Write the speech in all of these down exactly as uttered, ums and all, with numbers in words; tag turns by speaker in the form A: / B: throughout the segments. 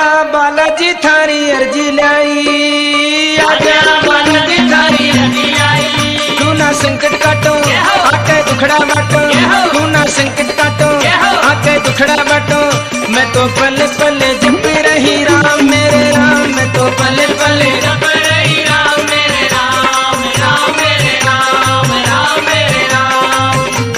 A: बालाजी थारी अर्जी लाई, आजा बालाजी थारी अर्जी लाई। तू ना संकट काटो आके दुखड़ा बाटो, तू ना संकट काटो आके दुखड़ा बाटो। मैं तो पल पल जप रही राम मेरे राम, मैं तो पल पल जप रही राम मेरे राम, राम मेरे राम, राम मेरे राम।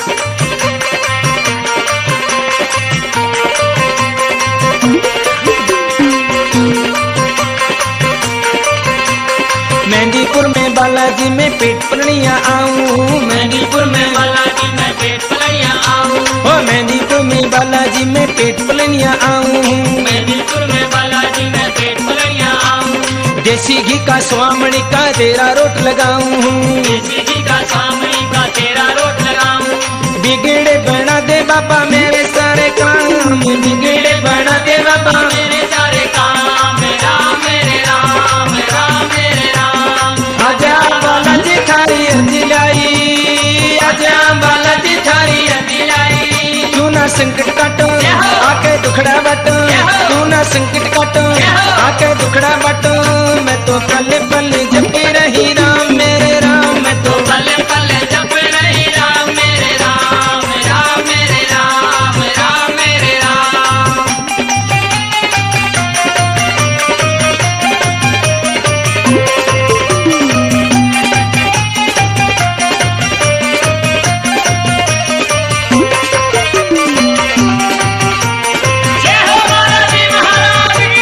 A: मेहंदीपुर में बालाजी में पेट पलनिया आऊं, मेहंदीपुर में बालाजी में पेट पलनिया आऊं, ओ मेहंदीपुर में बालाजी में पेट पलनिया आऊं, मेहंदीपुर में बालाजी में पेट पलनिया आऊं। देसी घी का स्वामणी का तेरा रोट लगाऊं, देसी घी का स्वामणी का तेरा रोट लगाऊं। बिगड़े बना दे बाबा मेरे सारे काम, बिगड़े बना दे बाबा मेरे सारे काम, राम मेरे राम, राम मेरे राम। आजा बालाजी थारी अर्जी लाई, आजा बालाजी थारी अर्जी लाई। तू ना संकट काटो आके दुखड़ा बाटो, तू ना संकट काटो आके दुखड़ा बाटो। मैं तो पल पल जप रही राम मेरे राम, मैं तो पल पल जप रही राम मेरे राम, राम मेरे राम, राम मेरे राम। जय हो बालाजी महाराज की।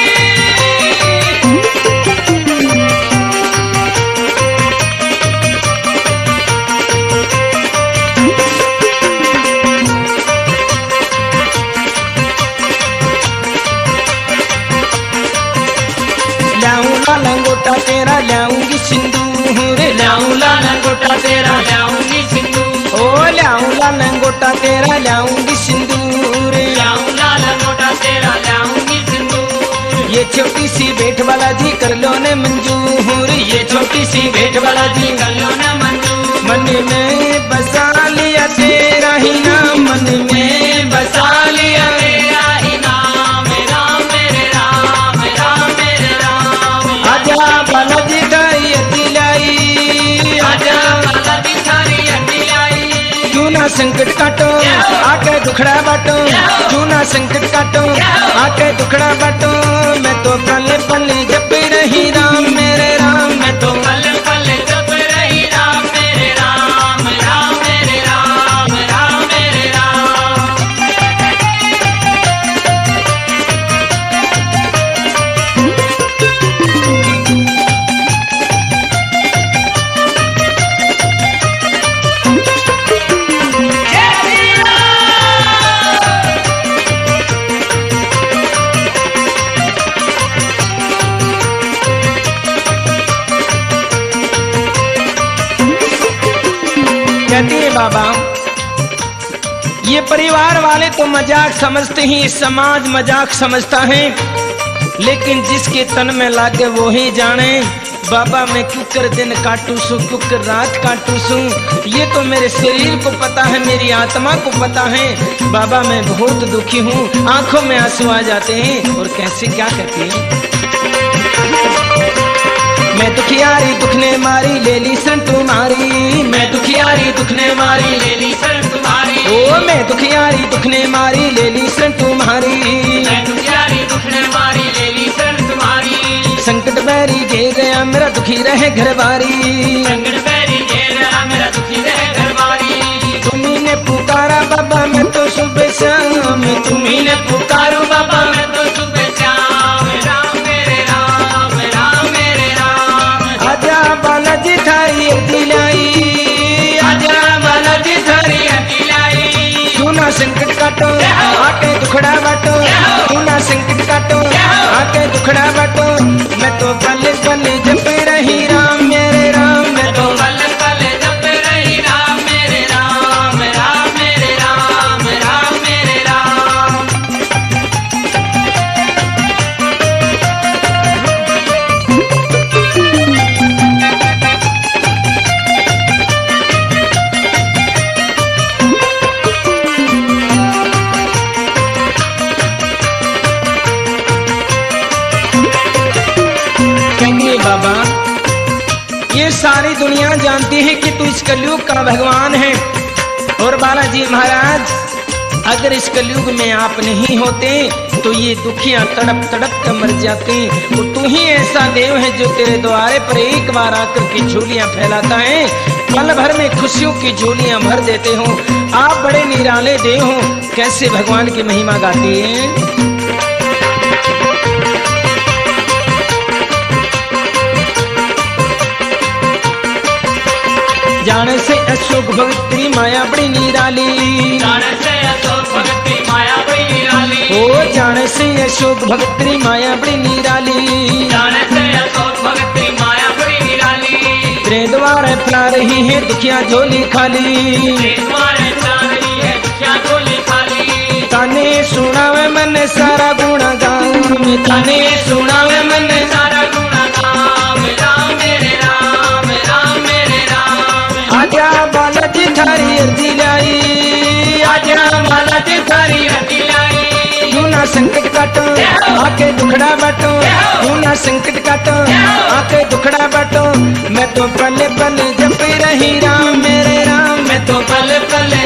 A: ल्याऊंगा लंगोटा तेरा ल्याऊंगी सिंदूर, ल्याऊंगा लंगोटा तेरा ल्याऊंगी सिंदूर, ओ ल्याऊंगा लंगोटा तेरा ल्याऊंगी सिंदूर, ल्याऊंगा लंगोटा तेरा ल्याऊंगी सिंदूर। ये छोटी सी भेंट बालाजी कर लो ने मंजूर, ये छोटी सी भेंट बालाजी कर लो ने मंजूर। मन में बसा लिया तेरा ही नाम, मन में बसा लिया तेरा ही नाम, राम मेरे राम, राम मेरे राम। आजा बालाजी थारी अर्जी लाई, आजा बालाजी थारी अर्जी लाई। तू ना संकट काटो आके दुखड़ा बाटो, तू ना संकट काटो आके दुखड़ा बाटो। मैं तो पल पल जप रही राम मेरे राम, मैं तो पल पल जप रही राम मेरे राम, राम मेरे राम, राम मेरे राम। जय श्री राम। कहते हैं बाबा ये परिवार वाले तो मजाक समझते ही, समाज मजाक समझता है, लेकिन जिसके तन में लागे वो ही जाने। बाबा मैं कुकर दिन काटू सू, कुकर रात काटू सू, ये तो मेरे शरीर को पता है, मेरी आत्मा को पता है। बाबा मैं बहुत दुखी हूँ, आंखों में आंसू आ जाते हैं। और कैसे क्या कहते हैं, मैं दुखियारी दुखने मारी ले ली सन तुम्हारी, मैं दुखियारी दुखने मारी ले ली सन तुम्हारी, ओ मैं दुखियारी दुखने मारी ले ली सन तुम्हारी, मैं दुखियारी दुखने मारी ले ली सन तुम्हारी। संकट बैरी घे गया मेरा दुखी रहे घरवारी, संकट बैरी घे गया मेरा दुखी रहे घरवारी। तुम्ही ने पुकारा बाबा मैं तो सुबह शाम, तुम्ही ने पुकारो बाबा मैं तो सुबह शाम, राम मेरे राम, राम मेरे राम। आजा बालाजी थारी अर्जी लाई, आजा बालाजी थारी अर्जी लाई। तू ना संकट काटो आके दुखड़ा बाटो, तू ना संकट काटो आके दुखड़ा बाटो। मैं तो पल पल जप रही राम मेरे राम, मैं तो पल पल जप रही राम मेरे राम, राम मेरे राम, राम मेरे राम। सारी दुनिया जानती है कि तू इस कलयुग का भगवान है। और बालाजी महाराज अगर इस कलयुग में आप नहीं होते तो ये दुखियां तड़प तड़प कर मर जाती। तो तू ही ऐसा देव है जो तेरे द्वारे पर एक बार आकर के झोलियां फैलाता है, पल भर में खुशियों की झोलियां भर देते हो। आप बड़े निराले देव हो, कैसे भगवान की महिमा गाती है। जाने से अशोक भक्ति माया बड़ी निराली,
B: जाने से अशोक भक्ति माया बड़ी निराली,
A: ओ जाने से अशोक भक्ति माया बड़ी निराली,
B: जाने से अशोक भक्ति माया बड़ी निराली।
A: तेरे द्वारे फैला रही है दुखिया झोली खाली,
B: तेरे द्वारे फैला रही है दुखिया झोली खाली।
A: ताने सुनावे मन सारा गुणा गान, ताने सुनावे मन
B: सारा गुणा गान, राम मेरे राम, राम मेरे राम।
A: आजा बालाजी थारी अर्जी लाई, आजा बालाजी थारी
B: अर्जी लाई।
A: यूं ना संकट काटो आके दुखड़ा बाटो, यूं ना संकट काटो आके दुखड़ा बाटो। मैं तो पल पल जप रही राम मेरे राम,
B: मैं तो पल पल